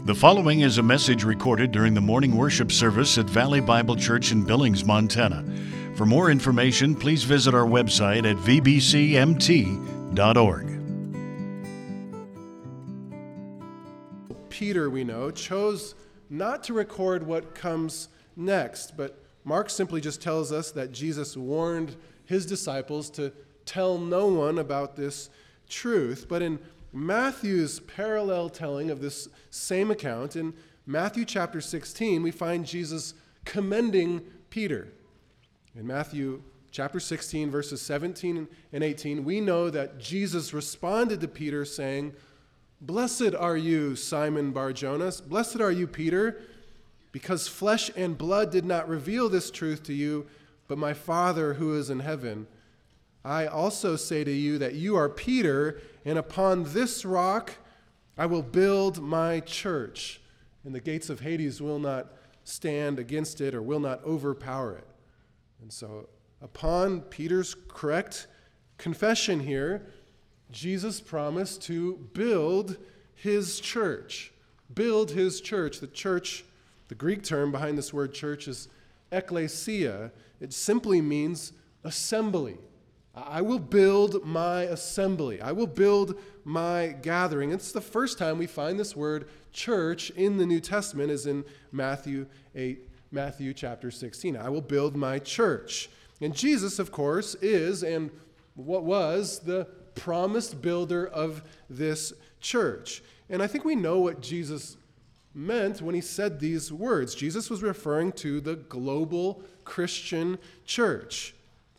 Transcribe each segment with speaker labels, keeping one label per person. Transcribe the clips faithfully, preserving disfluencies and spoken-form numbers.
Speaker 1: The following is a message recorded during the morning worship service at Valley Bible Church in Billings, Montana. For more information, please visit our website at v b c m t dot org.
Speaker 2: Peter, we know, chose not to record what comes next, but Mark simply just tells us that Jesus warned his disciples to tell no one about this truth. But in Matthew's parallel telling of this same account, in Matthew chapter sixteen, we find Jesus commending Peter. In Matthew chapter sixteen, verses seventeen and eighteen, we know that Jesus responded to Peter saying, "Blessed are you, Simon Bar-Jonas, blessed are you, Peter, because flesh and blood did not reveal this truth to you, but my Father who is in heaven. I also say to you that you are Peter, and upon this rock I will build my church, and the gates of Hades will not stand against it or will not overpower it." And so upon Peter's correct confession here, Jesus promised to build his church. Build his church. The church, the Greek term behind this word church is ekklesia. It simply means assembly. I will build my assembly. I will build my gathering. It's the first time we find this word church in the New Testament is in Matthew eight, Matthew chapter sixteen. I will build my church. And Jesus, of course, is and what was the promised builder of this church. And I think we know what Jesus meant when he said these words. Jesus was referring to the global Christian church.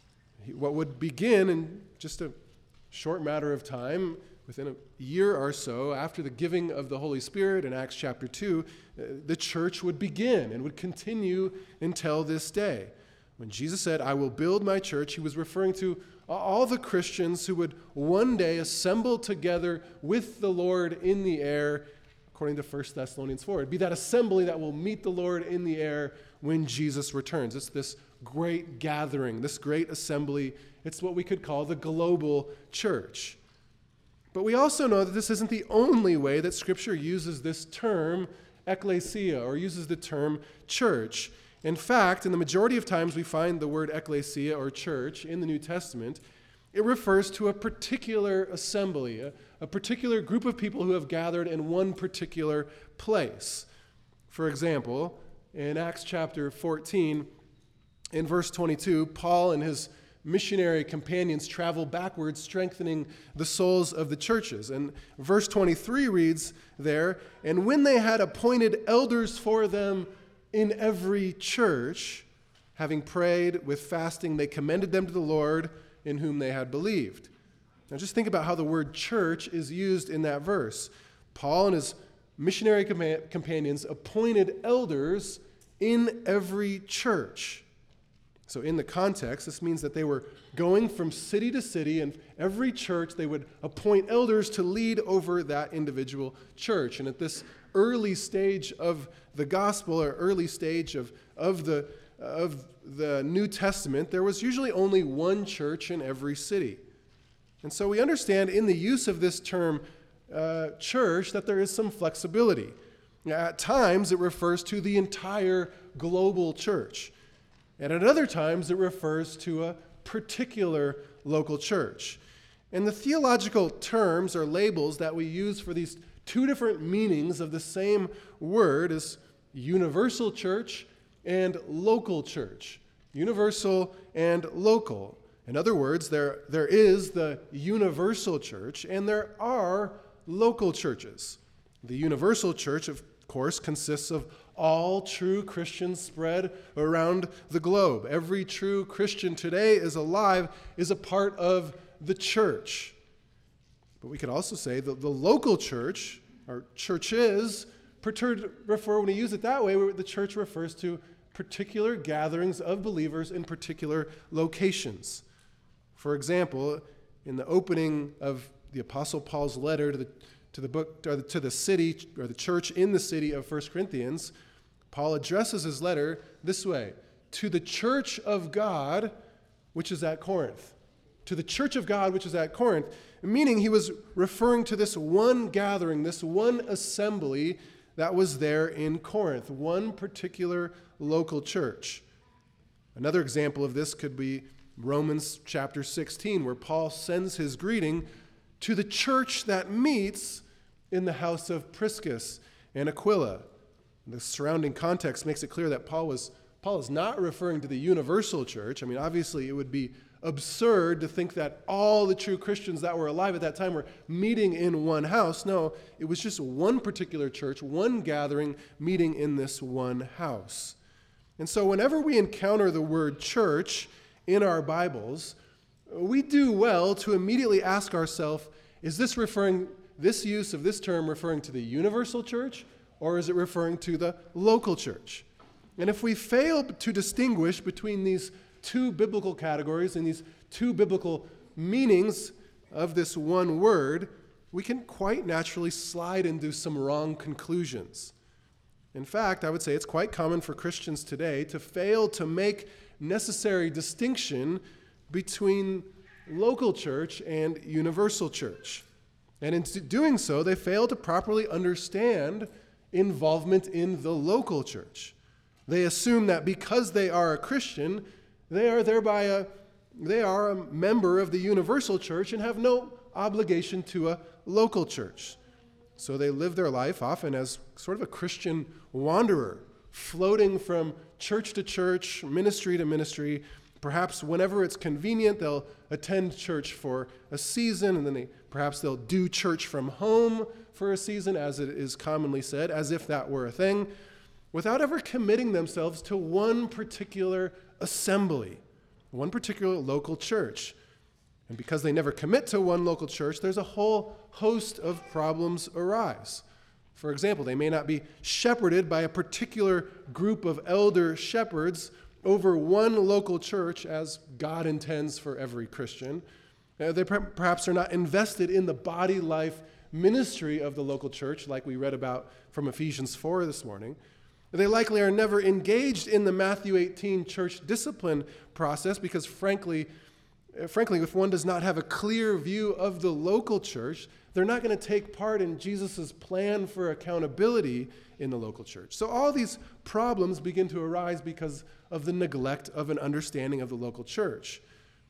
Speaker 2: What would begin in just a short matter of time, within a year or so after the giving of the Holy Spirit in Acts chapter two, the church would begin and would continue until this day. When Jesus said, "I will build my church," he was referring to all the Christians who would one day assemble together with the Lord in the air, according to First Thessalonians four. It'd be that assembly that will meet the Lord in the air when Jesus returns. It's this great gathering, this great assembly. It's what we could call the global church. But we also know that this isn't the only way that Scripture uses this term, ekklesia, or uses the term church. In fact, in the majority of times we find the word ekklesia, or church, in the New Testament, it refers to a particular assembly, a, a particular group of people who have gathered in one particular place. For example, in Acts chapter fourteen, in verse twenty-two, Paul and his missionary companions travel backwards, strengthening the souls of the churches. And verse twenty-three reads there, "And when they had appointed elders for them in every church, having prayed with fasting, they commended them to the Lord in whom they had believed." Now just think about how the word church is used in that verse. Paul and his missionary companions appointed elders in every church. So in the context, this means that they were going from city to city, and every church they would appoint elders to lead over that individual church. And at this early stage of the gospel, or early stage of, of, the, of the New Testament, there was usually only one church in every city. And so we understand in the use of this term uh, church that there is some flexibility. At times it refers to the entire global church. And at other times, it refers to a particular local church. And the theological terms or labels that we use for these two different meanings of the same word is universal church and local church. Universal and local. In other words, there, there is the universal church and there are local churches. The universal church, of course, consists of all true Christians spread around the globe. Every true Christian today is alive, is a part of the church. But we could also say that the local church, or churches, refer, when we use it that way, the church refers to particular gatherings of believers in particular locations. For example, in the opening of the Apostle Paul's letter to the to the book or to the city or the church in the city of First Corinthians, Paul addresses his letter this way: to the church of God, which is at Corinth. To the church of God, which is at Corinth, meaning he was referring to this one gathering, this one assembly that was there in Corinth, one particular local church. Another example of this could be Romans chapter sixteen, where Paul sends his greeting to the church that meets in the house of Priscus and Aquila. The surrounding context makes it clear that Paul was Paul is not referring to the universal church. I mean, obviously it would be absurd to think that all the true Christians that were alive at that time were meeting in one house. No, it was just one particular church, one gathering, meeting in this one house. And so whenever we encounter the word church in our Bibles, we do well to immediately ask ourselves, is this referring, this use of this term referring to the universal church, or is it referring to the local church? And if we fail to distinguish between these two biblical categories and these two biblical meanings of this one word, we can quite naturally slide into some wrong conclusions. In fact, I would say it's quite common for Christians today to fail to make necessary distinction between local church and universal church. And in doing so, they fail to properly understand involvement in the local church. They assume that because they are a Christian, they are thereby a, they are a member of the universal church and have no obligation to a local church. So they live their life often as sort of a Christian wanderer, floating from church to church, ministry to ministry. Perhaps whenever it's convenient, they'll attend church for a season, and then they, perhaps they'll do church from home for a season, as it is commonly said, as if that were a thing, without ever committing themselves to one particular assembly, one particular local church. And because they never commit to one local church, there's a whole host of problems arise. For example, they may not be shepherded by a particular group of elder shepherds over one local church as God intends for every Christian. Uh, they per- perhaps are not invested in the body life ministry of the local church, like we read about from Ephesians four this morning. They likely are never engaged in the Matthew eighteen church discipline process because, frankly, frankly, if one does not have a clear view of the local church, they're not going to take part in Jesus' plan for accountability in the local church. So all these problems begin to arise because of the neglect of an understanding of the local church.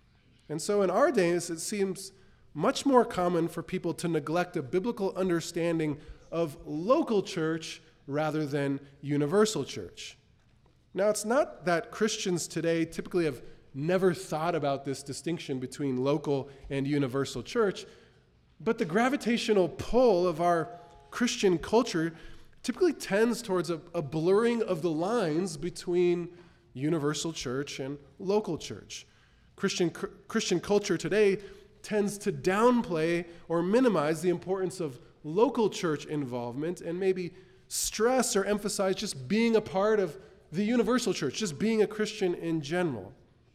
Speaker 2: And so in our days, it seems much more common for people to neglect a biblical understanding of local church rather than universal church. Now, it's not that Christians today typically have never thought about this distinction between local and universal church, but the gravitational pull of our Christian culture typically tends towards a, a blurring of the lines between universal church and local church. Christian, Christian culture today tends to downplay or minimize the importance of local church involvement and maybe stress or emphasize just being a part of the universal church, just being a Christian in general.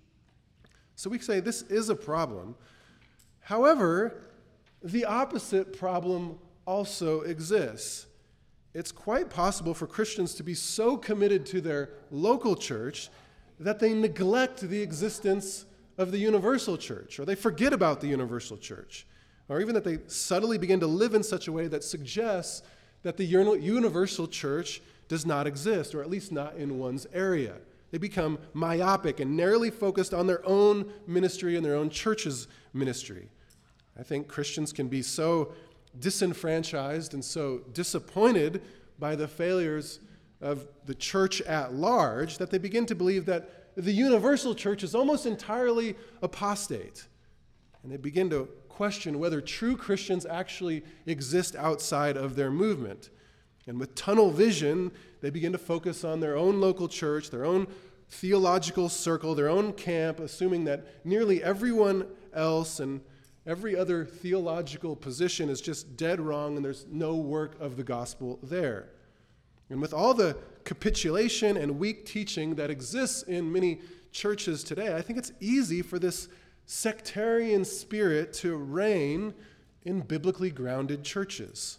Speaker 2: So we say this is a problem. However, the opposite problem also exists. It's quite possible for Christians to be so committed to their local church that they neglect the existence of the universal church, or they forget about the universal church, or even that they subtly begin to live in such a way that suggests that the universal church does not exist, or at least not in one's area. They become myopic and narrowly focused on their own ministry and their own church's ministry. I think Christians can be so disenfranchised and so disappointed by the failures of the church at large that they begin to believe that the universal church is almost entirely apostate. And they begin to question whether true Christians actually exist outside of their movement. And with tunnel vision, they begin to focus on their own local church, their own theological circle, their own camp, assuming that nearly everyone else and every other theological position is just dead wrong and there's no work of the gospel there. And with all the capitulation and weak teaching that exists in many churches today, I think it's easy for this sectarian spirit to reign in biblically grounded churches.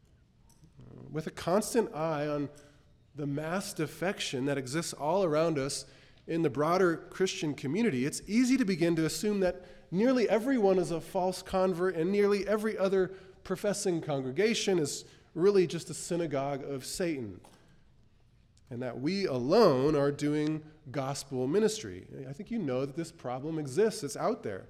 Speaker 2: With a constant eye on the mass defection that exists all around us in the broader Christian community, it's easy to begin to assume that nearly everyone is a false convert and nearly every other professing congregation is really just a synagogue of Satan, and that we alone are doing gospel ministry. I think you know that this problem exists. It's out there.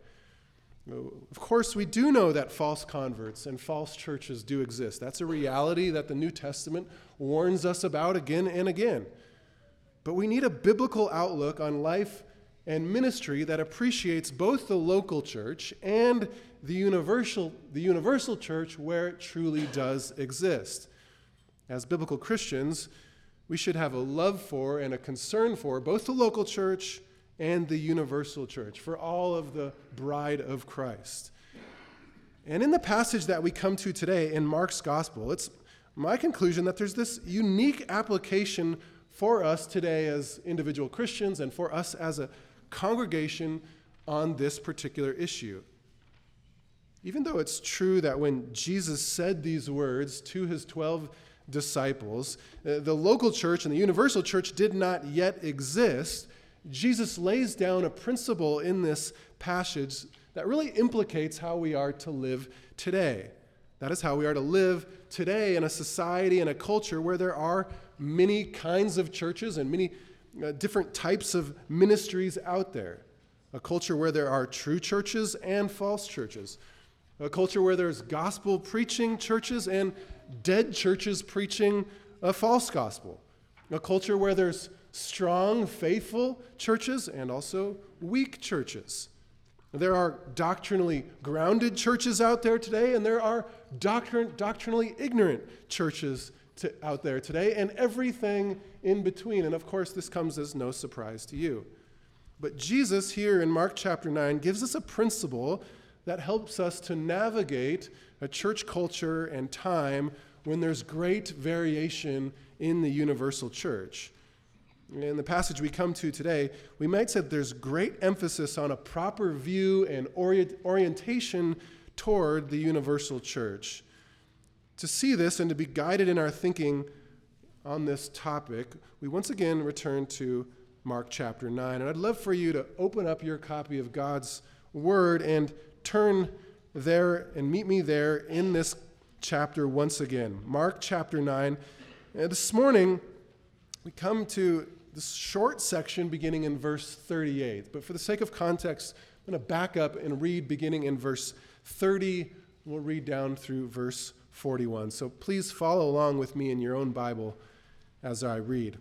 Speaker 2: Of course, we do know that false converts and false churches do exist. That's a reality that the New Testament warns us about again and again. But we need a biblical outlook on life and ministry that appreciates both the local church and the universal, the universal church where it truly does exist. As biblical Christians, we should have a love for and a concern for both the local church and the universal church, for all of the bride of Christ. And in the passage that we come to today in Mark's gospel, it's my conclusion that there's this unique application for us today as individual Christians and for us as a congregation on this particular issue. Even though it's true that when Jesus said these words to his twelve disciples, the local church and the universal church did not yet exist, Jesus lays down a principle in this passage that really implicates how we are to live today. That is how we are to live today in a society and a culture where there are many kinds of churches and many uh, different types of ministries out there. A culture where there are true churches and false churches. A culture where there's gospel preaching churches and dead churches preaching a false gospel. A culture where there's strong, faithful churches and also weak churches. There are doctrinally grounded churches out there today, and there are doctrin- doctrinally ignorant churches to, out there today, and everything in between. And of course, this comes as no surprise to you. But Jesus here in Mark chapter nine gives us a principle that helps us to navigate a church culture and time when there's great variation in the universal church. In the passage we come to today, we might say that there's great emphasis on a proper view and orient, orientation toward the universal church. To see this and to be guided in our thinking on this topic, we once again return to Mark chapter nine. And I'd love for you to open up your copy of God's Word and turn there and meet me there in this chapter once again. Mark chapter nine. And this morning, we come to this short section beginning in verse thirty-eight. But for the sake of context, I'm going to back up and read beginning in verse thirty. We'll read down through verse forty-one. So please follow along with me in your own Bible as I read.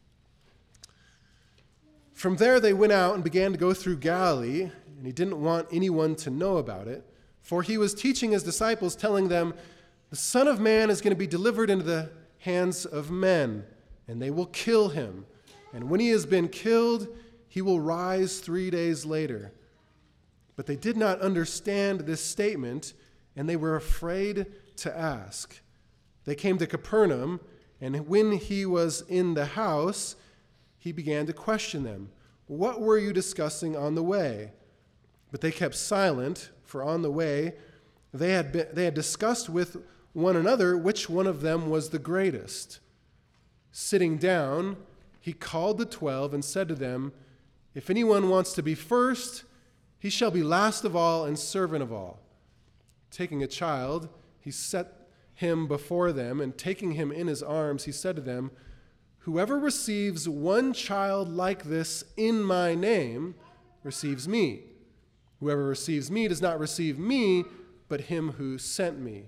Speaker 2: From there they went out and began to go through Galilee, and he didn't want anyone to know about it, for he was teaching his disciples, telling them, "The Son of Man is going to be delivered into the hands of men, and they will kill him. And when he has been killed, he will rise three days later." But they did not understand this statement, and they were afraid to ask. They came to Capernaum, and when he was in the house, he began to question them. "What were you discussing on the way?" But they kept silent, for on the way they had been, they had discussed with one another which one of them was the greatest. Sitting down, he called the twelve and said to them, "If anyone wants to be first, he shall be last of all and servant of all." Taking a child, he set him before them, and taking him in his arms, he said to them, "Whoever receives one child like this in my name receives me. Whoever receives me does not receive me, but him who sent me."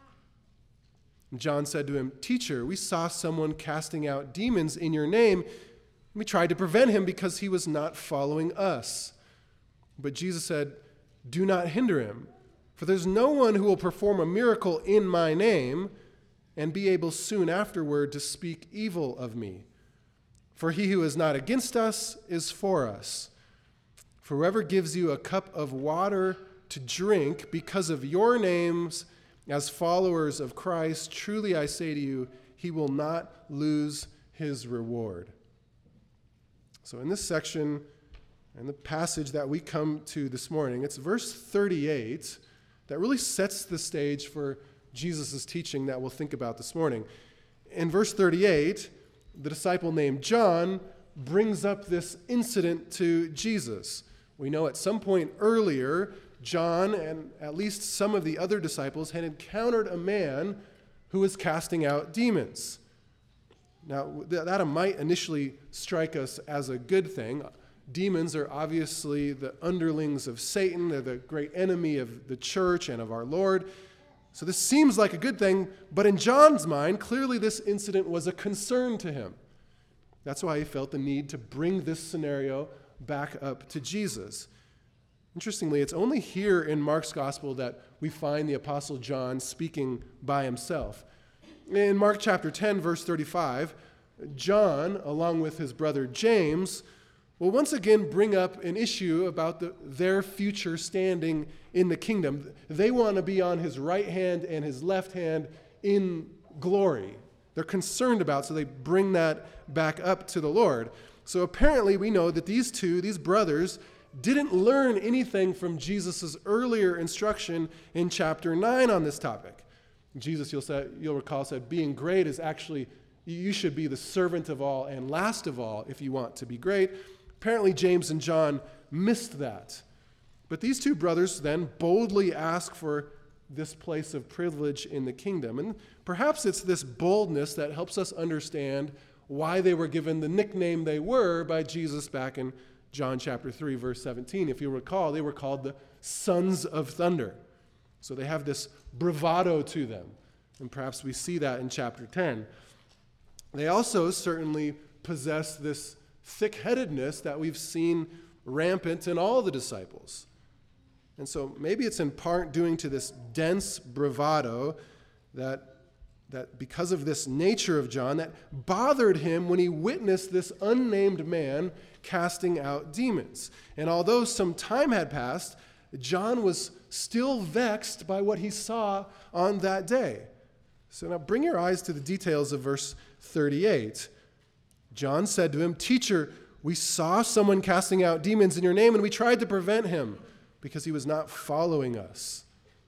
Speaker 2: And John said to him, "Teacher, we saw someone casting out demons in your name. We tried to prevent him because he was not following us." But Jesus said, "Do not hinder him, for there's no one who will perform a miracle in my name and be able soon afterward to speak evil of me. For he who is not against us is for us. For whoever gives you a cup of water to drink because of your names as followers of Christ, truly I say to you, he will not lose his reward." So in this section, and the passage that we come to this morning, it's verse thirty-eight that really sets the stage for Jesus' teaching that we'll think about this morning. In verse thirty-eight, the disciple named John brings up this incident to Jesus. We know at some point earlier, John and at least some of the other disciples had encountered a man who was casting out demons. Now, that might initially strike us as a good thing. Demons are obviously the underlings of Satan. They're the great enemy of the church and of our Lord. So this seems like a good thing, but in John's mind, clearly this incident was a concern to him. That's why he felt the need to bring this scenario back up to Jesus. Interestingly, it's only here in Mark's gospel that we find the Apostle John speaking by himself. In Mark chapter ten, verse thirty-five, John, along with his brother James, will once again bring up an issue about the, their future standing in the kingdom. They want to be on his right hand and his left hand in glory. They're concerned about, so they bring that back up to the Lord. So apparently we know that these two, these brothers, didn't learn anything from Jesus' earlier instruction in chapter nine on this topic. Jesus, you'll, say, you'll recall, said, being great is actually, you should be the servant of all and last of all if you want to be great. Apparently James and John missed that. But these two brothers then boldly ask for this place of privilege in the kingdom. And perhaps it's this boldness that helps us understand why they were given the nickname they were by Jesus back in John chapter three, verse seventeen. If you recall, they were called the sons of thunder. So they have this bravado to them. And perhaps we see that in chapter ten. They also certainly possess this thick-headedness that we've seen rampant in all the disciples. And so maybe it's in part due to this dense bravado that, that because of this nature of John, that bothered him when he witnessed this unnamed man casting out demons. And although some time had passed, John was still vexed by what he saw on that day. So now bring your eyes to the details of verse thirty-eight. John said to him, "Teacher, we saw someone casting out demons in your name, and we tried to prevent him because he was not following us."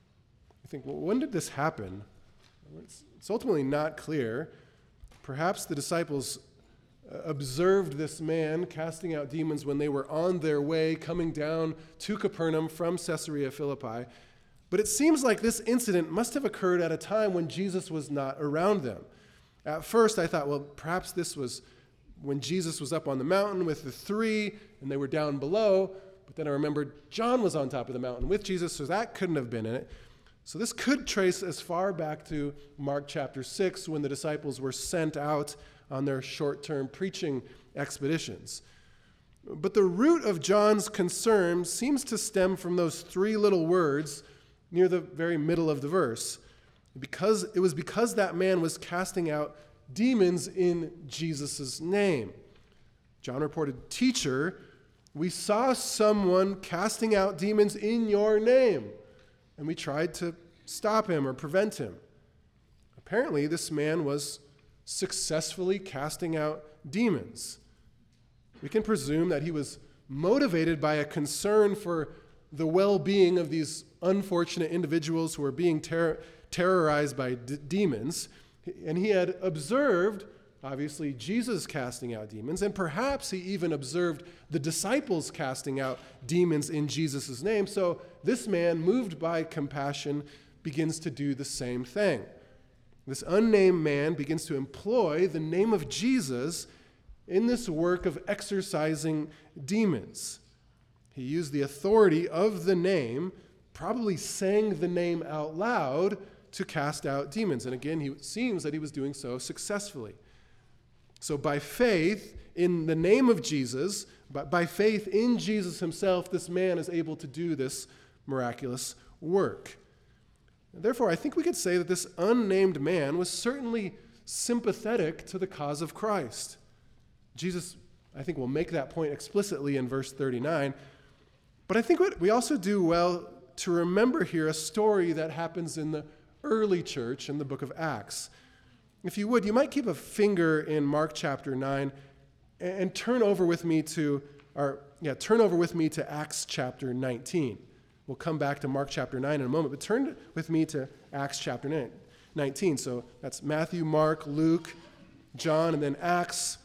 Speaker 2: I think, well, when did this happen? It's, it's ultimately not clear. Perhaps the disciples observed this man casting out demons when they were on their way coming down to Capernaum from Caesarea Philippi. But it seems like this incident must have occurred at a time when Jesus was not around them. At first, I thought, well, perhaps this was when Jesus was up on the mountain with the three and they were down below. But then I remembered John was on top of the mountain with Jesus, so that couldn't have been in it. So this could trace as far back to Mark chapter six when the disciples were sent out on their short-term preaching expeditions. But the root of John's concern seems to stem from those three little words near the very middle of the verse. Because it was because that man was casting out demons in Jesus' name. John reported, "Teacher, we saw someone casting out demons in your name, and we tried to stop him or prevent him." Apparently, this man was successfully casting out demons. We can presume that he was motivated by a concern for the well-being of these unfortunate individuals who were being ter- terrorized by d- demons. And he had observed, obviously, Jesus casting out demons, and perhaps he even observed the disciples casting out demons in Jesus' name. So this man, moved by compassion, begins to do the same thing. This unnamed man begins to employ the name of Jesus in this work of exorcising demons. He used the authority of the name, probably sang the name out loud to cast out demons. And again, it seems that he was doing so successfully. So by faith in the name of Jesus, by, by faith in Jesus himself, this man is able to do this miraculous work. Therefore, I think we could say that this unnamed man was certainly sympathetic to the cause of Christ. Jesus, I think, will make that point explicitly in verse thirty-nine. But I think what we also do well to remember here a story that happens in the early church in the book of Acts. If you would, you might keep a finger in Mark chapter nine and, and turn over with me to, or yeah, turn over with me to Acts chapter nineteen. We'll come back to Mark chapter nine in a moment, but turn with me to Acts chapter nineteen. So that's Matthew, Mark, Luke, John, and then Acts.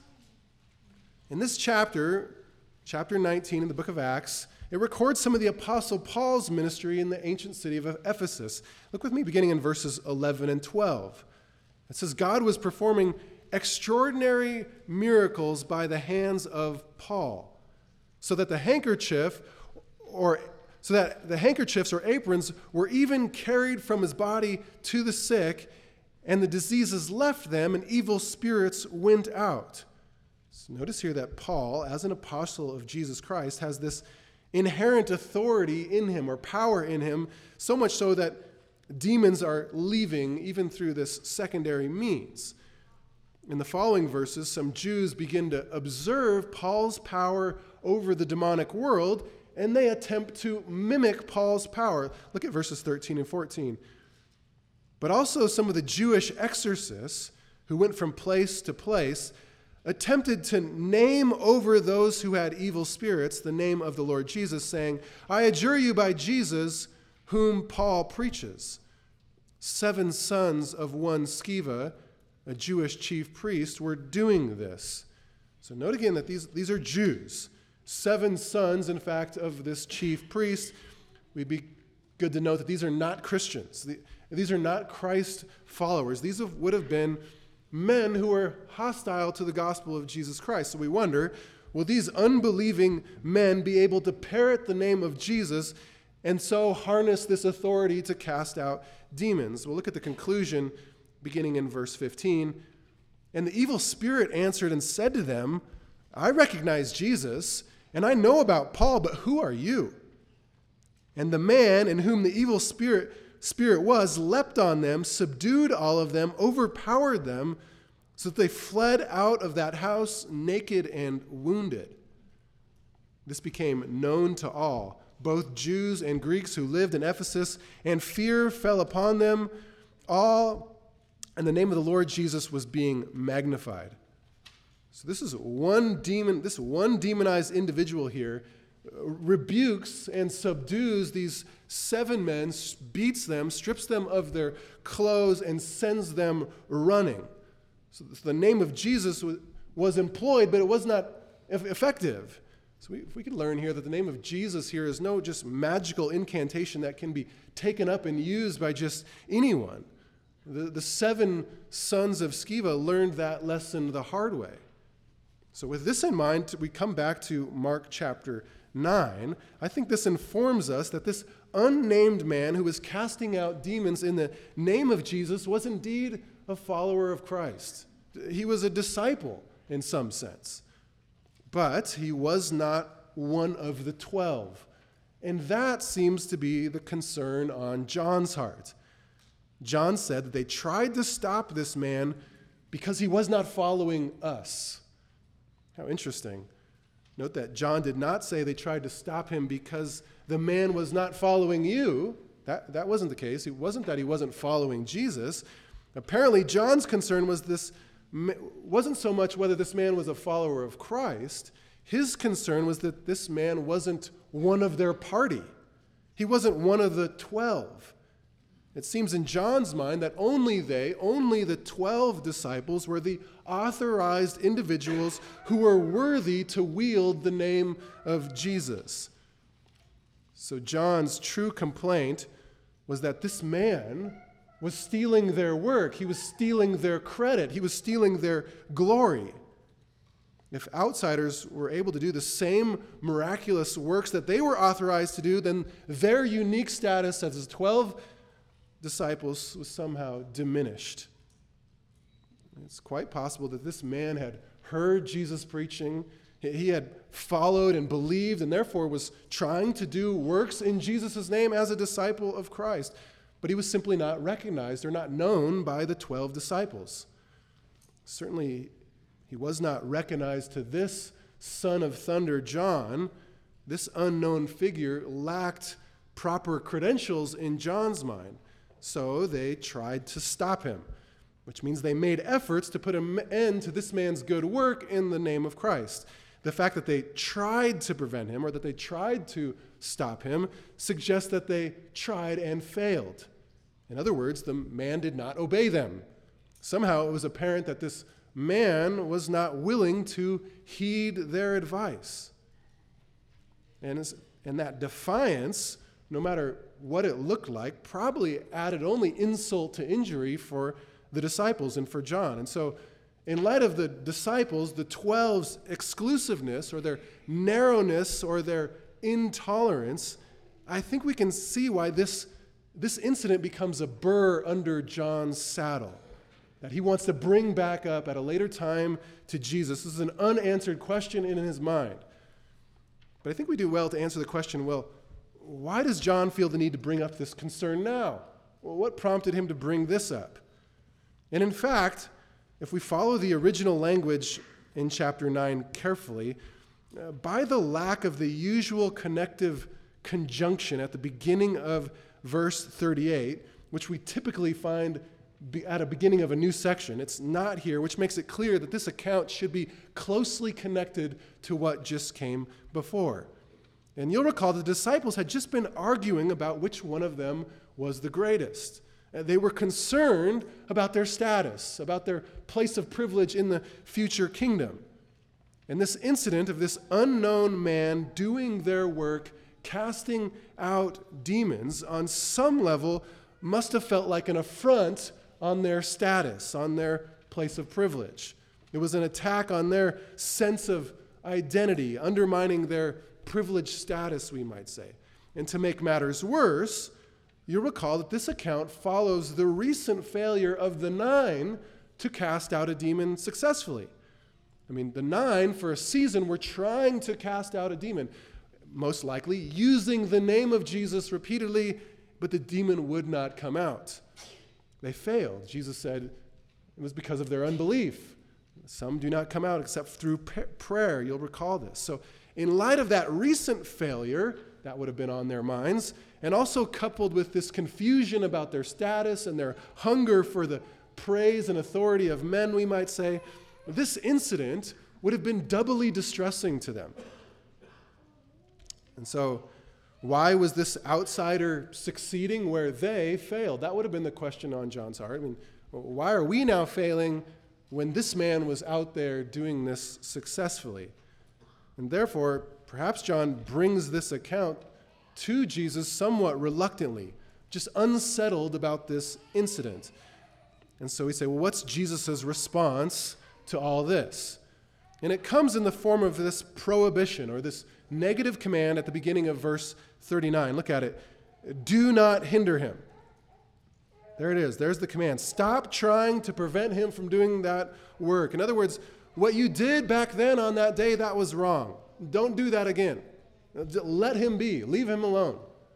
Speaker 2: In this chapter, chapter nineteen in the book of Acts, it records some of the Apostle Paul's ministry in the ancient city of Ephesus. Look with me beginning in verses eleven and twelve. It says God was performing extraordinary miracles by the hands of Paul, so that the handkerchief or so that the handkerchiefs or aprons were even carried from his body to the sick, and the diseases left them, and evil spirits went out. So notice here that Paul, as an apostle of Jesus Christ, has this inherent authority in him or power in him, so much so that demons are leaving even through this secondary means. In the following verses, some Jews begin to observe Paul's power over the demonic world, and they attempt to mimic Paul's power. Look at verses thirteen and fourteen. But also some of the Jewish exorcists who went from place to place attempted to name over those who had evil spirits the name of the Lord Jesus, saying, I adjure you by Jesus, whom Paul preaches. Seven sons of one Sceva, a Jewish chief priest, were doing this. So note again that these, these are Jews. Seven sons, in fact, of this chief priest. We'd be good to note that these are not Christians. These are not Christ followers. These have, would have been men who were hostile to the gospel of Jesus Christ. So we wonder, will these unbelieving men be able to parrot the name of Jesus and so harness this authority to cast out demons? We'll look at the conclusion beginning in verse fifteen. And the evil spirit answered and said to them, I recognize Jesus, and I know about Paul, but who are you? And the man in whom the evil spirit spirit was leapt on them, subdued all of them, overpowered them, so that they fled out of that house naked and wounded. This became known to all, both Jews and Greeks who lived in Ephesus, and fear fell upon them all, and the name of the Lord Jesus was being magnified. So this is one demon, this one demonized individual here rebukes and subdues these seven men, beats them, strips them of their clothes, and sends them running. So the name of Jesus was employed, but it was not effective. So we, if we could learn here that the name of Jesus here is no just magical incantation that can be taken up and used by just anyone. The, the seven sons of Sceva learned that lesson the hard way. So with this in mind, we come back to Mark chapter nine. I think this informs us that this unnamed man who was casting out demons in the name of Jesus was indeed a follower of Christ. He was a disciple in some sense. But he was not one of the twelve. And that seems to be the concern on John's heart. John said that they tried to stop this man because he was not following us. How interesting. Note that John did not say they tried to stop him because the man was not following you. That, that wasn't the case. It wasn't that he wasn't following Jesus. Apparently, John's concern was this wasn't so much whether this man was a follower of Christ. His concern was that this man wasn't one of their party. He wasn't one of the twelve. It seems in John's mind that only they, only the twelve disciples, were the authorized individuals who were worthy to wield the name of Jesus. So John's true complaint was that this man was stealing their work. He was stealing their credit. He was stealing their glory. If outsiders were able to do the same miraculous works that they were authorized to do, then their unique status as twelve disciples was somehow diminished. It's quite possible that this man had heard Jesus preaching. He had followed and believed and therefore was trying to do works in Jesus' name as a disciple of Christ. But he was simply not recognized or not known by the twelve disciples. Certainly, he was not recognized to this son of thunder, John. This unknown figure lacked proper credentials in John's mind. So they tried to stop him, which means they made efforts to put an end to this man's good work in the name of Christ. The fact that they tried to prevent him or that they tried to stop him suggests that they tried and failed. In other words, the man did not obey them. Somehow it was apparent that this man was not willing to heed their advice. And, and that defiance, no matter what it looked like, probably added only insult to injury for the disciples and for John. And so, in light of the disciples, the twelve's exclusiveness or their narrowness or their intolerance, I think we can see why this, this incident becomes a burr under John's saddle that he wants to bring back up at a later time to Jesus. This is an unanswered question in his mind. But I think we do well to answer the question, well, why does John feel the need to bring up this concern now? Well, what prompted him to bring this up? And in fact, if we follow the original language in chapter nine carefully, uh, by the lack of the usual connective conjunction at the beginning of verse thirty-eight, which we typically find be at a beginning of a new section, it's not here, which makes it clear that this account should be closely connected to what just came before. And you'll recall the disciples had just been arguing about which one of them was the greatest. They were concerned about their status, about their place of privilege in the future kingdom. And this incident of this unknown man doing their work, casting out demons, on some level must have felt like an affront on their status, on their place of privilege. It was an attack on their sense of identity, undermining their privileged status, we might say. And to make matters worse, you'll recall that this account follows the recent failure of the nine to cast out a demon successfully. I mean, the nine, for a season, were trying to cast out a demon, most likely using the name of Jesus repeatedly, but the demon would not come out. They failed. Jesus said it was because of their unbelief. Some do not come out except through prayer. You'll recall this. So in light of that recent failure, that would have been on their minds, and also coupled with this confusion about their status and their hunger for the praise and authority of men, we might say, this incident would have been doubly distressing to them. And so, why was this outsider succeeding where they failed? That would have been the question on John's heart. I mean, why are we now failing when this man was out there doing this successfully? And therefore, perhaps John brings this account to Jesus somewhat reluctantly, just unsettled about this incident. And so we say, well, what's Jesus' response to all this? And it comes in the form of this prohibition or this negative command at the beginning of verse thirty-nine. Look at it. Do not hinder him. There it is. There's the command. Stop trying to prevent him from doing that work. In other words, what you did back then on that day, that was wrong. Don't do that again. Let him be. Leave him alone.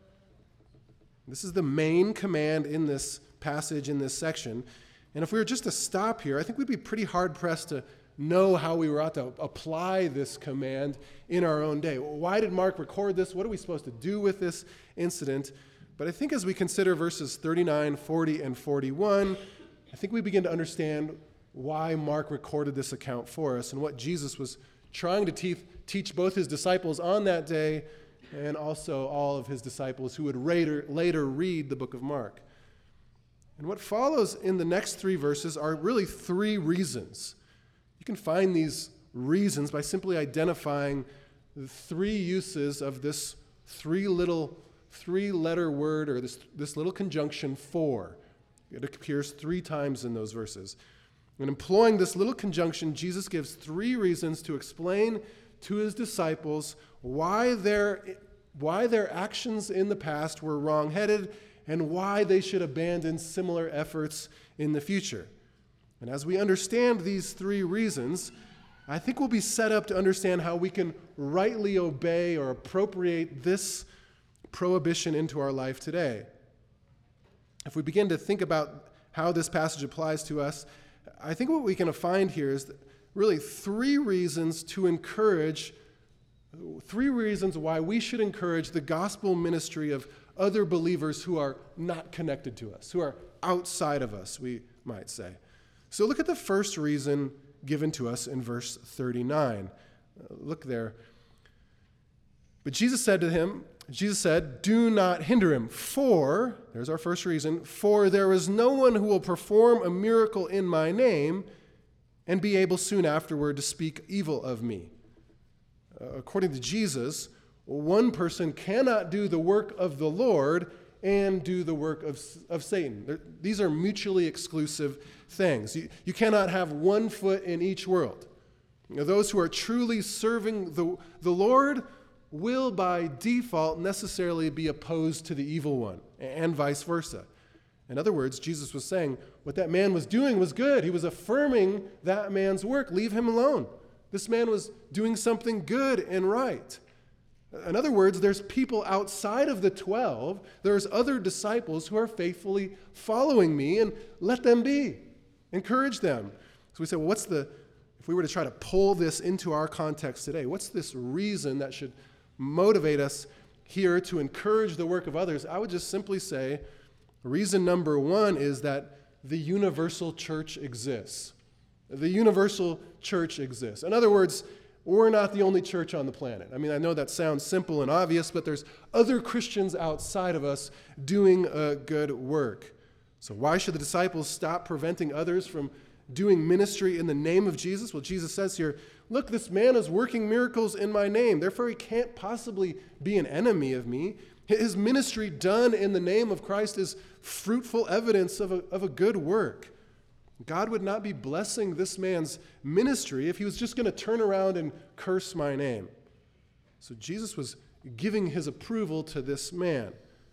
Speaker 2: This is the main command in this passage, in this section. And if we were just to stop here, I think we'd be pretty hard-pressed to know how we were ought to apply this command in our own day. Why did Mark record this? What are we supposed to do with this incident? But I think as we consider verses thirty-nine, forty, and forty-one, I think we begin to understand why Mark recorded this account for us and what Jesus was trying to te- teach both his disciples on that day and also all of his disciples who would later, later read the book of Mark. And what follows in the next three verses are really three reasons. You can find these reasons by simply identifying the three uses of this three little, three-letter word or this, this little conjunction for. It appears three times in those verses. And employing this little conjunction, Jesus gives three reasons to explain to his disciples why their, why their actions in the past were wrong-headed and why they should abandon similar efforts in the future. And as we understand these three reasons, I think we'll be set up to understand how we can rightly obey or appropriate this prohibition into our life today. If we begin to think about how this passage applies to us, I think what we can find here is really three reasons to encourage, three reasons why we should encourage the gospel ministry of other believers who are not connected to us, who are outside of us, we might say. So look at the first reason given to us in verse thirty-nine. Uh, look there. But Jesus said to him, Jesus said, do not hinder him, for, there's our first reason, for there is no one who will perform a miracle in my name and be able soon afterward to speak evil of me. Uh, according to Jesus, one person cannot do the work of the Lord and do the work of, of Satan. They're, these are mutually exclusive things. You, you cannot have one foot in each world. You know, those who are truly serving the, the Lord will by default necessarily be opposed to the evil one, and vice versa. In other words, Jesus was saying what that man was doing was good. He was affirming that man's work. Leave him alone. This man was doing something good and right. In other words, there's people outside of the twelve, there's other disciples who are faithfully following me, and let them be. Encourage them. So we say, well, what's the, if we were to try to pull this into our context today, what's this reason that should motivate us here to encourage the work of others? I would just simply say, reason number one is that the universal church exists. The universal church exists. In other words, we're not the only church on the planet. I mean, I know that sounds simple and obvious, but there's other Christians outside of us doing a good work. So why should the disciples stop preventing others from doing ministry in the name of Jesus? Well, Jesus says here, look, this man is working miracles in my name. Therefore, he can't possibly be an enemy of me. His ministry done in the name of Christ is fruitful evidence of a, of a good work. God would not be blessing this man's ministry if he was just going to turn around and curse my name. So Jesus was giving his approval to this man.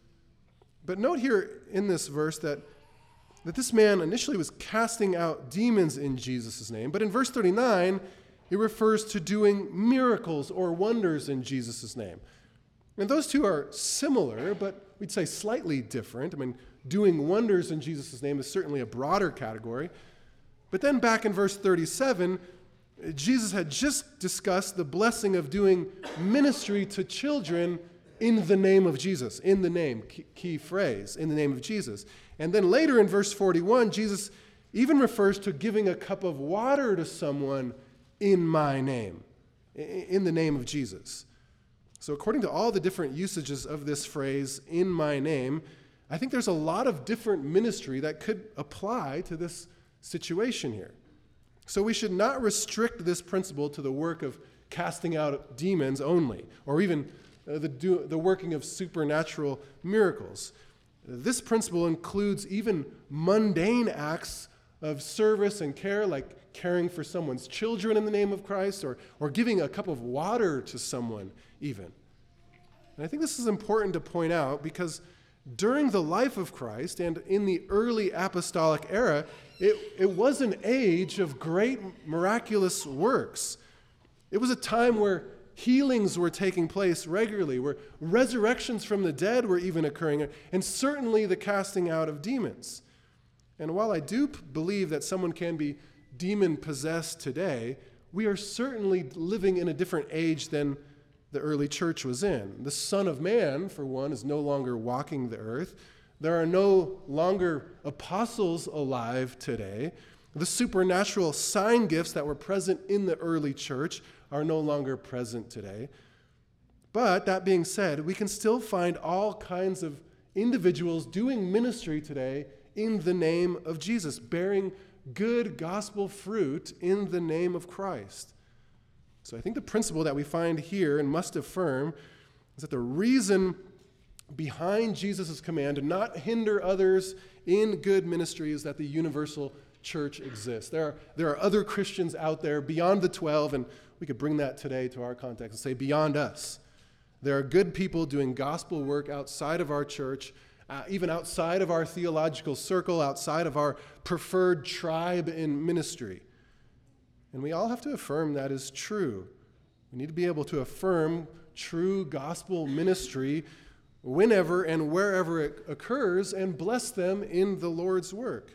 Speaker 2: But note here in this verse that, that this man initially was casting out demons in Jesus' name, but in verse thirty-nine, it refers to doing miracles or wonders in Jesus' name. And those two are similar, but we'd say slightly different. I mean, doing wonders in Jesus' name is certainly a broader category. But then back in verse thirty-seven, Jesus had just discussed the blessing of doing ministry to children in the name of Jesus. In the name, key, key phrase, in the name of Jesus. And then later in verse forty-one, Jesus even refers to giving a cup of water to someone in my name, in the name of Jesus. So according to all the different usages of this phrase, in my name, I think there's a lot of different ministry that could apply to this situation here. So we should not restrict this principle to the work of casting out demons only, or even uh, the, do, the working of supernatural miracles. This principle includes even mundane acts of service and care, like caring for someone's children in the name of Christ, or, or giving a cup of water to someone even. And I think this is important to point out because during the life of Christ and in the early apostolic era, it, it was an age of great miraculous works. It was a time where healings were taking place regularly, where resurrections from the dead were even occurring, and certainly the casting out of demons. And while I do p- believe that someone can be demon-possessed today, we are certainly living in a different age than the early church was in. The Son of Man, for one, is no longer walking the earth. There are no longer apostles alive today. The supernatural sign gifts that were present in the early church are no longer present today. But that being said, we can still find all kinds of individuals doing ministry today in the name of Jesus, bearing good gospel fruit in the name of Christ. So I think the principle that we find here and must affirm is that the reason behind Jesus' command to not hinder others in good ministry is that the universal church exists. There are, there are other Christians out there beyond the twelve, and we could bring that today to our context and say beyond us. There are good people doing gospel work outside of our church, uh, even outside of our theological circle, outside of our preferred tribe in ministry. And we all have to affirm that is true. We need to be able to affirm true gospel ministry whenever and wherever it occurs and bless them in the Lord's work.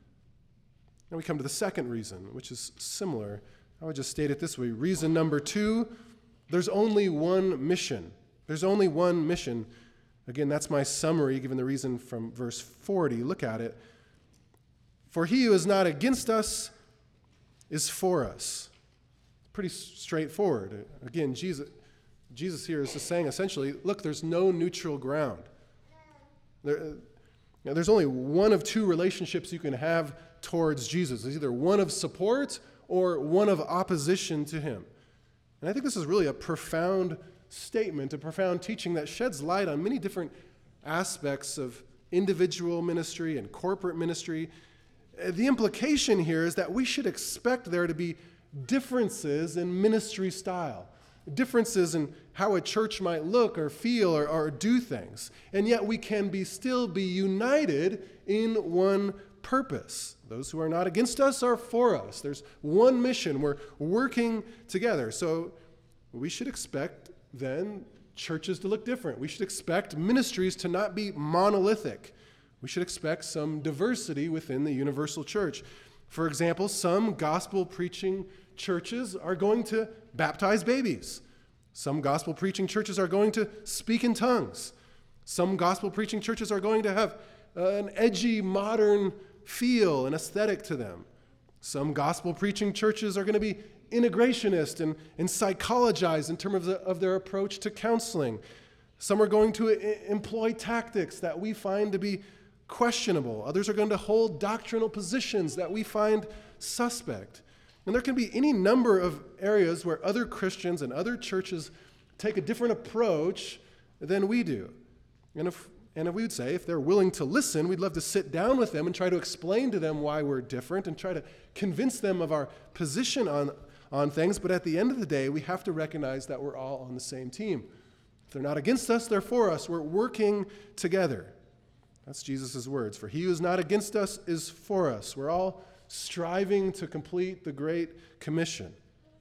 Speaker 2: Now we come to the second reason, which is similar. I would just state it this way. Reason number two, there's only one mission. There's only one mission. Again, that's my summary, given the reason from verse forty. Look at it. For he who is not against us is for us. Pretty straightforward. Again, Jesus, Jesus here is just saying essentially, look, there's no neutral ground. There, you know, there's only one of two relationships you can have towards Jesus. There's either one of support or one of opposition to him. And I think this is really a profound statement, a profound teaching that sheds light on many different aspects of individual ministry and corporate ministry. The implication here is that we should expect there to be differences in ministry style, differences in how a church might look or feel or, or do things. And yet we can be still be united in one purpose. Those who are not against us are for us. There's one mission. We're working together. So we should expect then churches to look different. We should expect ministries to not be monolithic. We should expect some diversity within the universal church. For example, some gospel-preaching churches are going to baptize babies. Some gospel-preaching churches are going to speak in tongues. Some gospel-preaching churches are going to have uh, an edgy, modern feel and aesthetic to them. Some gospel-preaching churches are going to be integrationist and, and psychologized in terms of, the, of their approach to counseling. Some are going to I- employ tactics that we find to be questionable. Others are going to hold doctrinal positions that we find suspect. And there can be any number of areas where other Christians and other churches take a different approach than we do. And if, and if we would say, if they're willing to listen, we'd love to sit down with them and try to explain to them why we're different and try to convince them of our position on, on things. But at the end of the day, we have to recognize that we're all on the same team. If they're not against us, they're for us. We're working together. That's Jesus' words. For he who is not against us is for us. We're all striving to complete the Great Commission.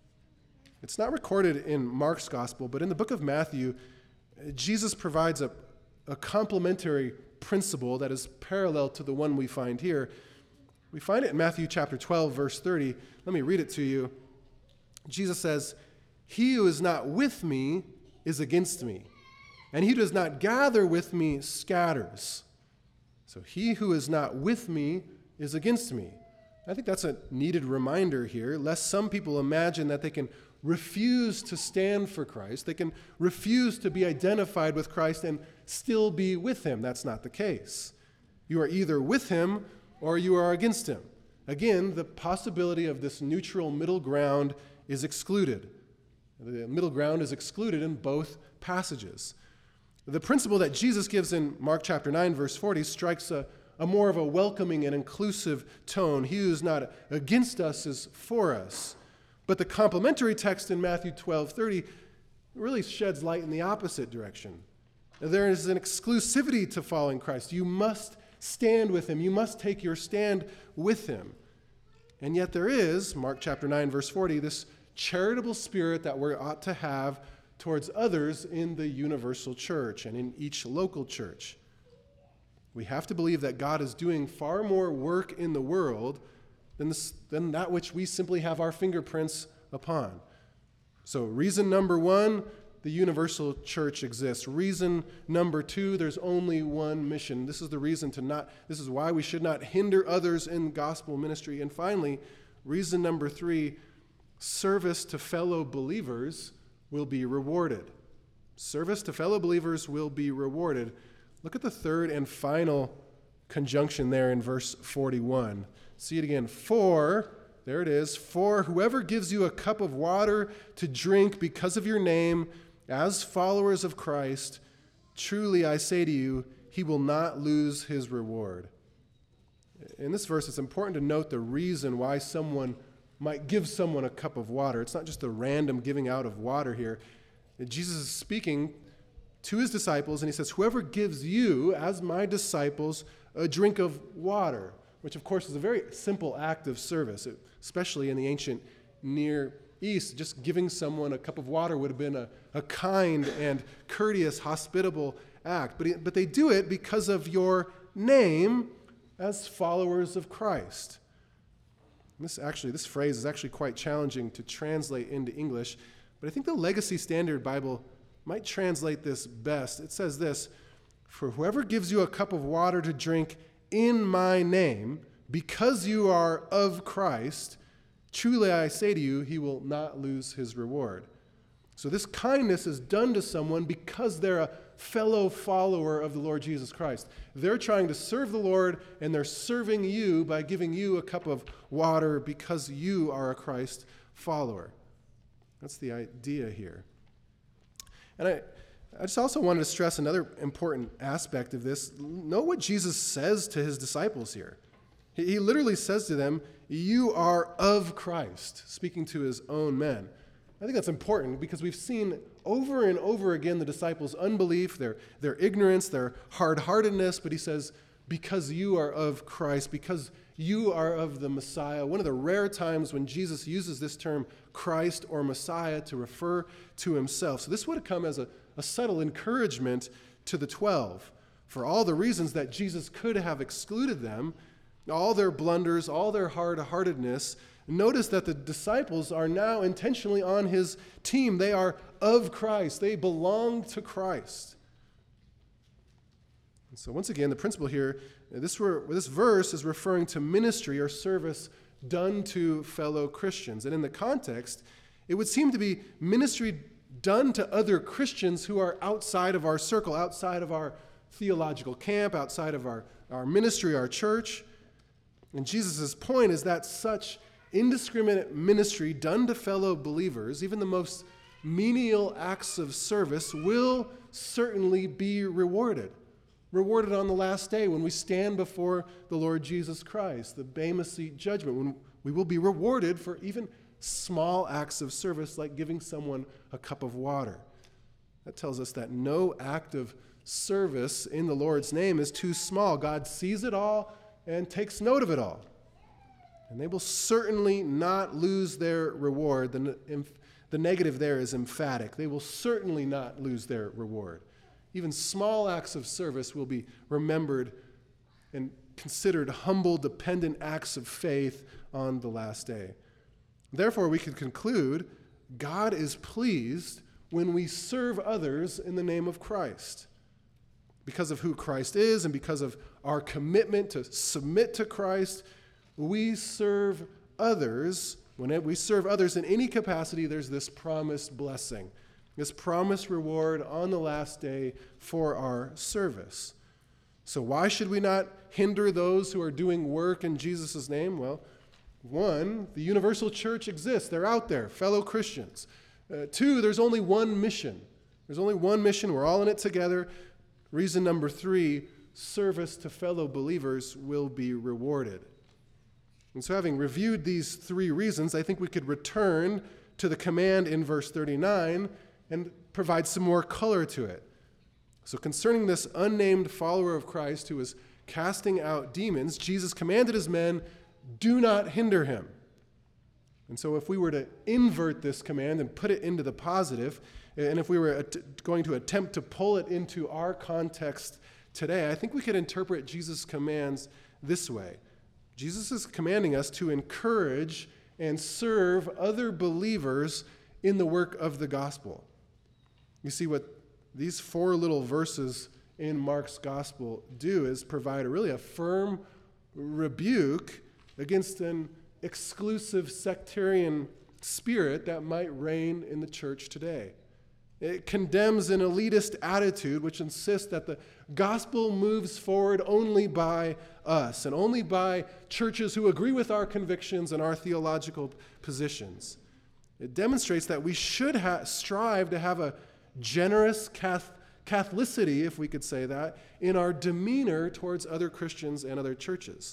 Speaker 2: It's not recorded in Mark's gospel, but in the book of Matthew, Jesus provides a, a complementary principle that is parallel to the one we find here. We find it in Matthew chapter twelve, verse thirty. Let me read it to you. Jesus says, "He who is not with me is against me, and he who does not gather with me scatters. So he who is not with me is against me." I think that's a needed reminder here, lest some people imagine that they can refuse to stand for Christ. They can refuse to be identified with Christ and still be with him. That's not the case. You are either with him or you are against him. Again, the possibility of this neutral middle ground is excluded. The middle ground is excluded in both passages. The principle that Jesus gives in Mark chapter nine, verse forty, strikes a, a more of a welcoming and inclusive tone. He who is not against us is for us. But the complementary text in Matthew twelve thirty really sheds light in the opposite direction. There is an exclusivity to following Christ. You must stand with him. You must take your stand with him. And yet there is, Mark chapter nine, verse forty, this charitable spirit that we ought to have towards others in the universal church and in each local church. We have to believe that God is doing far more work in the world than, this, than that which we simply have our fingerprints upon. So reason number one, the universal church exists. Reason number two, there's only one mission. This is the reason to not, this is why we should not hinder others in gospel ministry. And finally, reason number three, service to fellow believers will be rewarded. Service to fellow believers will be rewarded. Look at the third and final conjunction there in verse forty-one. See it again. For, there it is, for whoever gives you a cup of water to drink because of your name, as followers of Christ, truly I say to you, he will not lose his reward. In this verse, it's important to note the reason why someone might give someone a cup of water. It's not just a random giving out of water here. Jesus is speaking to his disciples, and he says, whoever gives you, as my disciples, a drink of water, which of course is a very simple act of service, especially in the ancient Near East. Just giving someone a cup of water would have been a, a kind and courteous, hospitable act. But, he, but they do it because of your name as followers of Christ. This actually, this phrase is actually quite challenging to translate into English, but I think the Legacy Standard Bible might translate this best. It says this, for whoever gives you a cup of water to drink in my name, because you are of Christ, truly I say to you, he will not lose his reward. So this kindness is done to someone because they're a fellow follower of the Lord Jesus Christ. They're trying to serve the Lord, and they're serving you by giving you a cup of water because you are a Christ follower. That's the idea here. And I, I just also wanted to stress another important aspect of this. Note what Jesus says to his disciples here. He, he literally says to them, "You are of Christ," speaking to his own men. I think that's important because we've seen over and over again the disciples' unbelief, their, their ignorance, their hard-heartedness, but he says, because you are of Christ, because you are of the Messiah. One of the rare times when Jesus uses this term Christ or Messiah to refer to himself. So this would have come as a, a subtle encouragement to the twelve for all the reasons that Jesus could have excluded them, all their blunders, all their hard-heartedness. Notice that the disciples are now intentionally on his team. They are of Christ. They belong to Christ. And so once again, the principle here, this, were, this verse is referring to ministry or service done to fellow Christians. And in the context, it would seem to be ministry done to other Christians who are outside of our circle, outside of our theological camp, outside of our, our ministry, our church. And Jesus' point is that such indiscriminate ministry done to fellow believers, even the most menial acts of service, will certainly be rewarded. Rewarded on the last day when we stand before the Lord Jesus Christ, the Bema Seat judgment, when we will be rewarded for even small acts of service like giving someone a cup of water. That tells us that no act of service in the Lord's name is too small. God sees it all and takes note of it all. And they will certainly not lose their reward. The, the negative there is emphatic. They will certainly not lose their reward. Even small acts of service will be remembered and considered humble, dependent acts of faith on the last day. Therefore, we can conclude God is pleased when we serve others in the name of Christ. Because of who Christ is and because of our commitment to submit to Christ, we serve others. When we serve others in any capacity, there's this promised blessing, this promised reward on the last day for our service. So why should we not hinder those who are doing work in Jesus' name? Well, one, the universal church exists. They're out there, fellow Christians. Uh, two, there's only one mission. There's only one mission. We're all in it together. Reason number three, service to fellow believers will be rewarded. And so having reviewed these three reasons, I think we could return to the command in verse thirty-nine and provide some more color to it. So concerning this unnamed follower of Christ who was casting out demons, Jesus commanded his men, do not hinder him. And so if we were to invert this command and put it into the positive, and if we were at- going to attempt to pull it into our context today, I think we could interpret Jesus' commands this way. Jesus is commanding us to encourage and serve other believers in the work of the gospel. You see, what these four little verses in Mark's gospel do is provide a really a firm rebuke against an exclusive sectarian spirit that might reign in the church today. It condemns an elitist attitude which insists that the gospel moves forward only by us and only by churches who agree with our convictions and our theological positions. It demonstrates that we should ha- strive to have a generous cath- Catholicity, if we could say that, in our demeanor towards other Christians and other churches.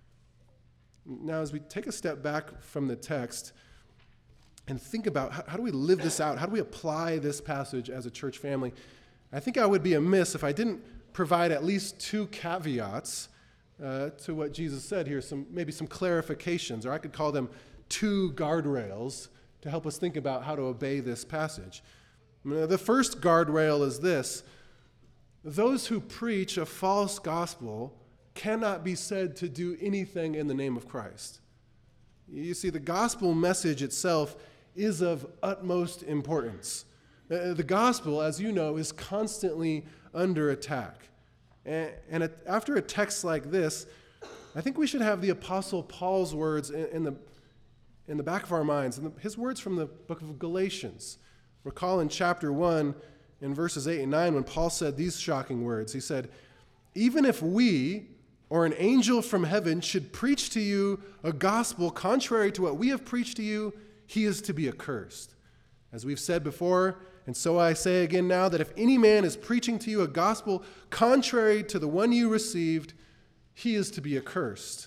Speaker 2: Now, as we take a step back from the text and think about how, how do we live this out, how do we apply this passage as a church family, I think I would be amiss if I didn't provide at least two caveats uh, to what Jesus said here, some maybe some clarifications, or I could call them two guardrails to help us think about how to obey this passage. The first guardrail is this: those who preach a false gospel cannot be said to do anything in the name of Christ. You see, the gospel message itself is of utmost importance. Uh, the gospel, as you know, is constantly under attack. And, and it, after a text like this, I think we should have the Apostle Paul's words in, in, the, in the back of our minds, and his words from the book of Galatians. Recall in chapter one, in verses eight and nine, when Paul said these shocking words. He said, "Even if we, or an angel from heaven, should preach to you a gospel contrary to what we have preached to you, he is to be accursed. As we've said before, And so I say again now that if any man is preaching to you a gospel contrary to the one you received, he is to be accursed.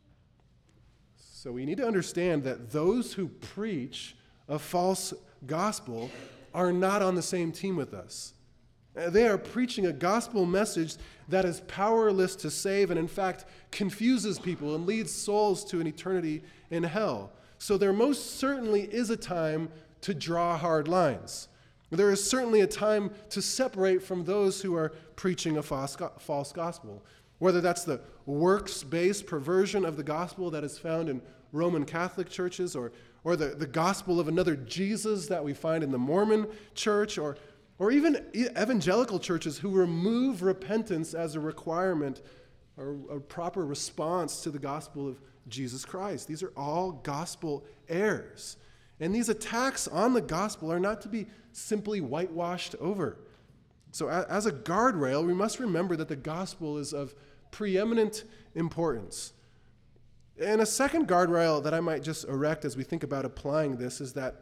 Speaker 2: So we need to understand that those who preach a false gospel are not on the same team with us. They are preaching a gospel message that is powerless to save and in fact confuses people and leads souls to an eternity in hell. So there most certainly is a time to draw hard lines. There is certainly a time to separate from those who are preaching a false gospel, whether that's the works-based perversion of the gospel that is found in Roman Catholic churches, or, or the, the gospel of another Jesus that we find in the Mormon church, or, or even evangelical churches who remove repentance as a requirement or a proper response to the gospel of Jesus Christ. These are all gospel errors. And these attacks on the gospel are not to be simply whitewashed over. So as a guardrail, we must remember that the gospel is of preeminent importance. And a second guardrail that I might just erect as we think about applying this is that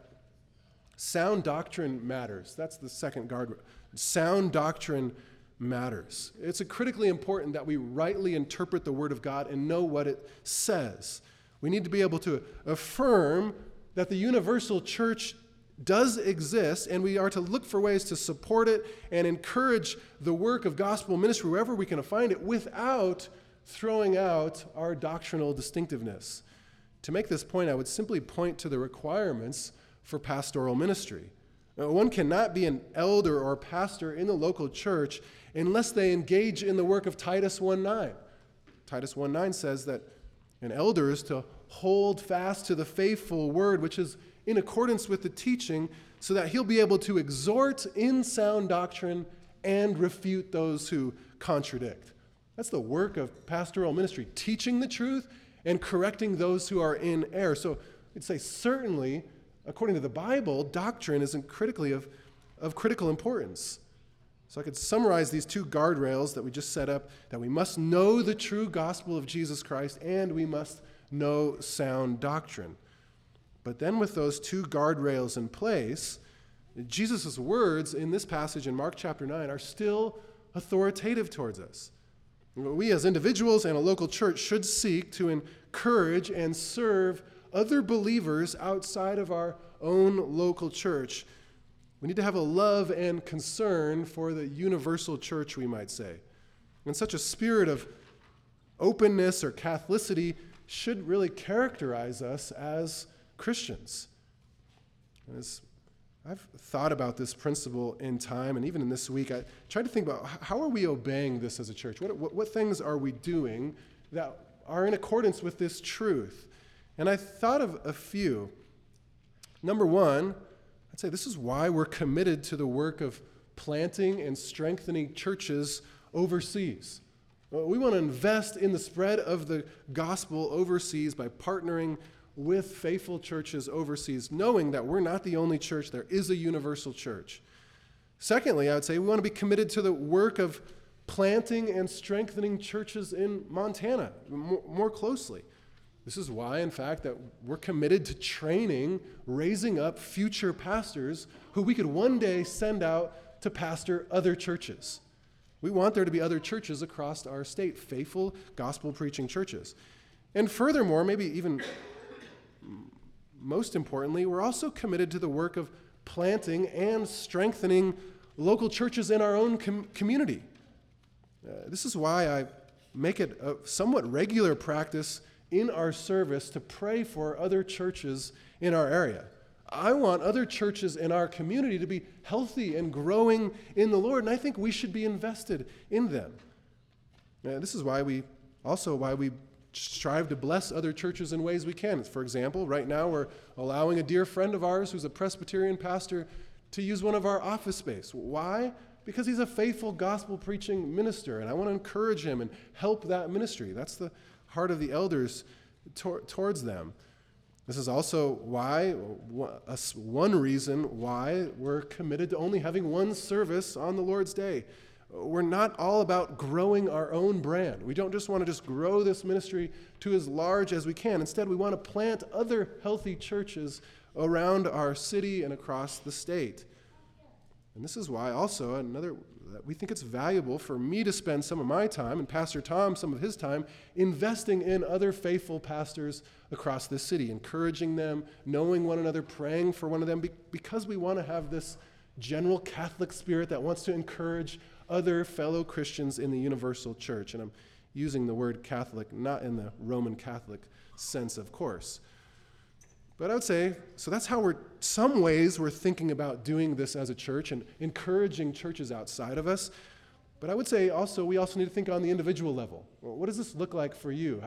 Speaker 2: sound doctrine matters. That's the second guardrail. Sound doctrine matters. It's critically important that we rightly interpret the Word of God and know what it says. We need to be able to affirm that the universal church does exist, and we are to look for ways to support it and encourage the work of gospel ministry wherever we can find it without throwing out our doctrinal distinctiveness. To make this point, I would simply point to the requirements for pastoral ministry. Now, one cannot be an elder or pastor in the local church unless they engage in the work of Titus one nine. Titus one nine says that an elder is to hold fast to the faithful word, which is in accordance with the teaching, so that he'll be able to exhort in sound doctrine and refute those who contradict. That's the work of pastoral ministry, teaching the truth and correcting those who are in error. So I'd say certainly, according to the Bible, doctrine is critically of, of critical importance. So I could summarize these two guardrails that we just set up, that we must know the true gospel of Jesus Christ and we must know sound doctrine. But then with those two guardrails in place, Jesus' words in this passage in Mark chapter nine are still authoritative towards us. We as individuals and a local church should seek to encourage and serve other believers outside of our own local church. We need to have a love and concern for the universal church, we might say. And such a spirit of openness or Catholicity should really characterize us as Christians. As I've thought about this principle in time, and even in this week, I tried to think about how are we obeying this as a church? What, what, what things are we doing that are in accordance with this truth? And I thought of a few. Number one, I'd say this is why we're committed to the work of planting and strengthening churches overseas. We want to invest in the spread of the gospel overseas by partnering with faithful churches overseas, knowing that we're not the only church, there is a universal church. Secondly, I would say we want to be committed to the work of planting and strengthening churches in Montana more, more closely. This is why, in fact, that we're committed to training, raising up future pastors who we could one day send out to pastor other churches. We want there to be other churches across our state, faithful gospel-preaching churches. And furthermore, maybe even most importantly, we're also committed to the work of planting and strengthening local churches in our own com- community. Uh, this is why I make it a somewhat regular practice in our service to pray for other churches in our area. I want other churches in our community to be healthy and growing in the Lord, and I think we should be invested in them. Uh, this is why we also why we strive to bless other churches in ways we can. For example, right now we're allowing a dear friend of ours who's a Presbyterian pastor to use one of our office space. Why? Because he's a faithful gospel-preaching minister, and I want to encourage him and help that ministry. That's the heart of the elders tor- towards them. This is also why, one reason why we're committed to only having one service on the Lord's Day. We're not all about growing our own brand. We don't just want to just grow this ministry to as large as we can. Instead, we want to plant other healthy churches around our city and across the state. And this is why also another that we think it's valuable for me to spend some of my time, and Pastor Tom some of his time, investing in other faithful pastors across this city, encouraging them, knowing one another, praying for one of them, because we want to have this general Catholic spirit that wants to encourage other fellow Christians in the universal church. And I'm using the word Catholic not in the Roman Catholic sense, of course. But I would say, so that's how we're, some ways we're thinking about doing this as a church and encouraging churches outside of us. But I would say also, we also need to think on the individual level. Well, what does this look like for you?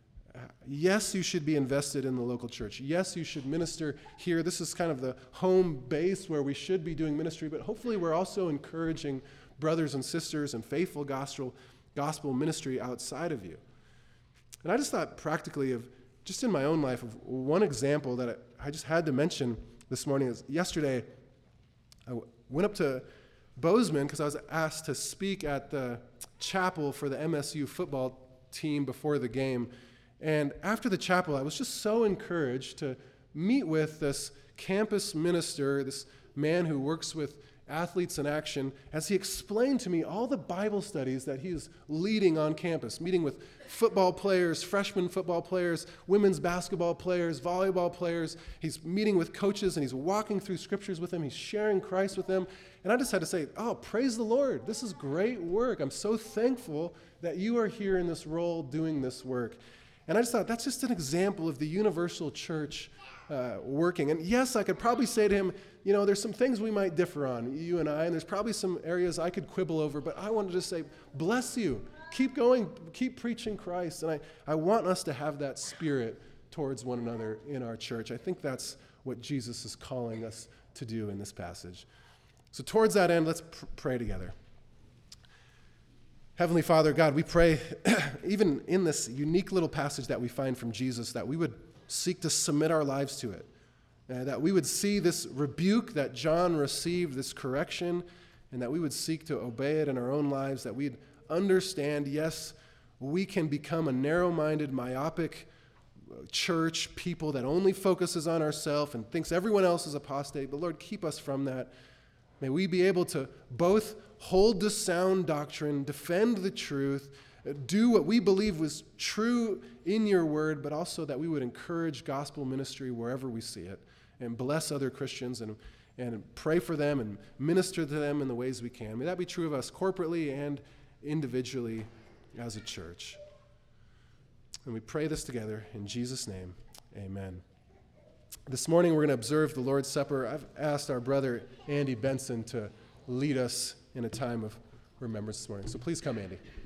Speaker 2: Yes, you should be invested in the local church. Yes, you should minister here. This is kind of the home base where we should be doing ministry, but hopefully we're also encouraging brothers and sisters and faithful gospel, gospel ministry outside of you. And I just thought practically of, just in my own life, of one example that I just had to mention this morning. Is yesterday, I went up to Bozeman because I was asked to speak at the chapel for the M S U football team before the game. And after the chapel, I was just so encouraged to meet with this campus minister, this man who works with Athletes in Action, as he explained to me all the Bible studies that he's leading on campus, meeting with football players, freshman football players, women's basketball players, volleyball players. He's meeting with coaches, and he's walking through scriptures with them. He's sharing Christ with them. And I just had to say, oh, praise the Lord. This is great work. I'm so thankful that you are here in this role doing this work. And I just thought that's just an example of the universal church uh, working. And yes, I could probably say to him, you know, there's some things we might differ on, you and I, and there's probably some areas I could quibble over, but I wanted to say, bless you. Keep going, keep preaching Christ. And I, I want us to have that spirit towards one another in our church. I think that's what Jesus is calling us to do in this passage. So towards that end, let's pr- pray together. Heavenly Father, God, we pray, even in this unique little passage that we find from Jesus, that we would seek to submit our lives to it. Uh, that we would see this rebuke that John received, this correction, and that we would seek to obey it in our own lives, that we'd understand, yes, we can become a narrow-minded, myopic church, people that only focuses on ourselves and thinks everyone else is apostate, but Lord, keep us from that. May we be able to both hold to sound doctrine, defend the truth, do what we believe was true in your word, but also that we would encourage gospel ministry wherever we see it, and bless other Christians and, and pray for them and minister to them in the ways we can. May that be true of us corporately and individually as a church. And we pray this together in Jesus' name, amen. This morning we're going to observe the Lord's Supper. I've asked our brother Andy Benson to lead us in a time of remembrance this morning. So please come, Andy.